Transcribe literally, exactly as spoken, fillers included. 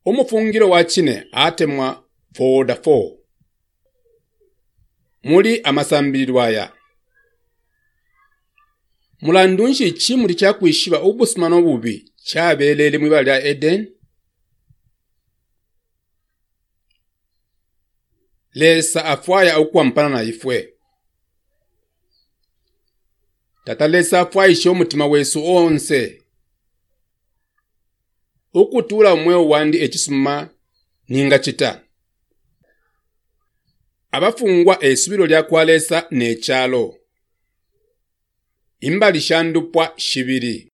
Omufungiro wa kine atemwa foda fo. Muli amasambilirwa aya. Mulandu nshi chimuli kyakwishiba obusima n'obubi kyabelele mwibali lya Eden. Lesa afwaya okwampana na ifwe. Tata lesa afwayishe omutima wesu onse. Okutula omweo wandi ekisuma ninga kita. Abafungwa esubiro lya kwalesa n'ekyalo. Imbali shandupwa shibiri.